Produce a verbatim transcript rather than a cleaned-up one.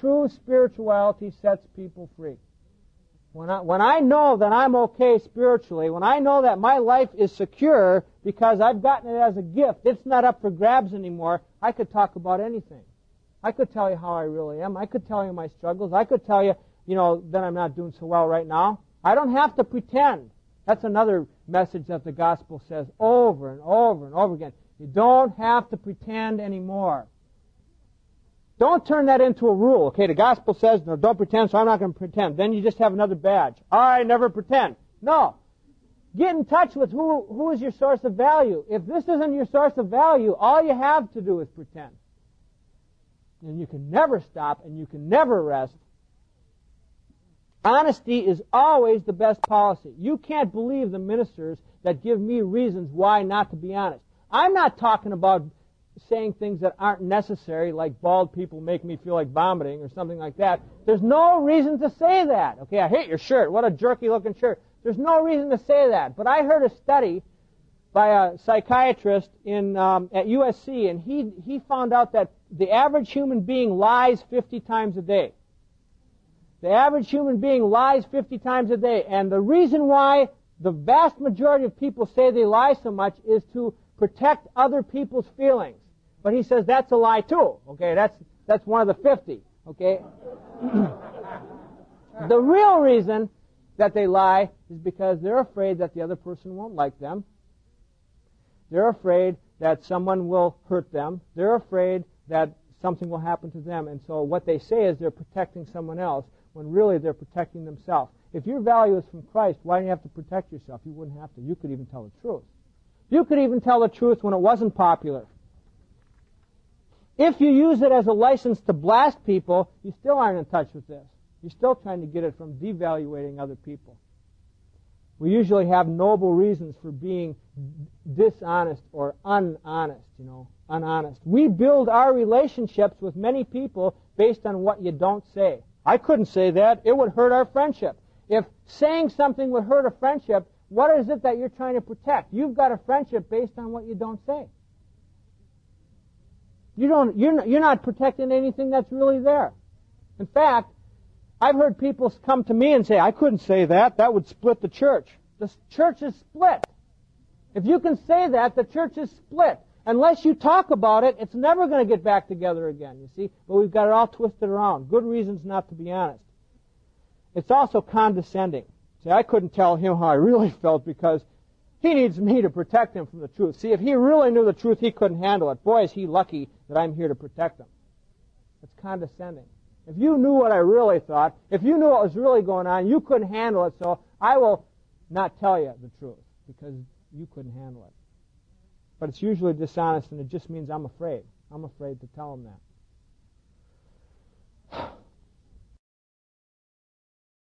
true spirituality sets people free. When I, when I know that I'm okay spiritually, when I know that my life is secure because I've gotten it as a gift, it's not up for grabs anymore, I could talk about anything. I could tell you how I really am. I could tell you my struggles. I could tell you, you know, that I'm not doing so well right now. I don't have to pretend. That's another message that the gospel says over and over and over again. You don't have to pretend anymore. Don't turn that into a rule. Okay, the gospel says, no, don't pretend, so I'm not going to pretend. Then you just have another badge. I never pretend. No. Get in touch with who, who is your source of value. If this isn't your source of value, all you have to do is pretend. And you can never stop, and you can never rest. Honesty is always the best policy. You can't believe the ministers that give me reasons why not to be honest. I'm not talking about saying things that aren't necessary, like bald people make me feel like vomiting or something like that. There's no reason to say that. Okay, I hate your shirt. What a jerky-looking shirt. There's no reason to say that. But I heard a study by a psychiatrist in um, at U S C, and he he found out that the average human being lies fifty times a day. The average human being lies fifty times a day, and the reason why the vast majority of people say they lie so much is to protect other people's feelings. But he says that's a lie too. Okay, that's that's one of the fifty. Okay, the real reason that they lie is because they're afraid that the other person won't like them. They're afraid that someone will hurt them. They're afraid that something will happen to them, and so what they say is they're protecting someone else, when really they're protecting themselves. If your value is from Christ, why do you have to protect yourself? You wouldn't have to. You could even tell the truth. You could even tell the truth when it wasn't popular. If you use it as a license to blast people, you still aren't in touch with this. You're still trying to get it from devaluating other people. We usually have noble reasons for being dishonest or unhonest, you know, unhonest. We build our relationships with many people based on what you don't say. I couldn't say that. It would hurt our friendship. If saying something would hurt a friendship, what is it that you're trying to protect? You've got a friendship based on what you don't say. You don't, you're not, you're not protecting anything that's really there. In fact, I've heard people come to me and say, I couldn't say that. That would split the church. The church is split. If you can say that, the church is split. Unless you talk about it, it's never going to get back together again, you see. But we've got it all twisted around. Good reasons not to be honest. It's also condescending. See, I couldn't tell him how I really felt because he needs me to protect him from the truth. See, if he really knew the truth, he couldn't handle it. Boy, is he lucky that I'm here to protect him. It's condescending. If you knew what I really thought, if you knew what was really going on, you couldn't handle it, so I will not tell you the truth because you couldn't handle it. But it's usually dishonest, and it just means I'm afraid. I'm afraid to tell him that.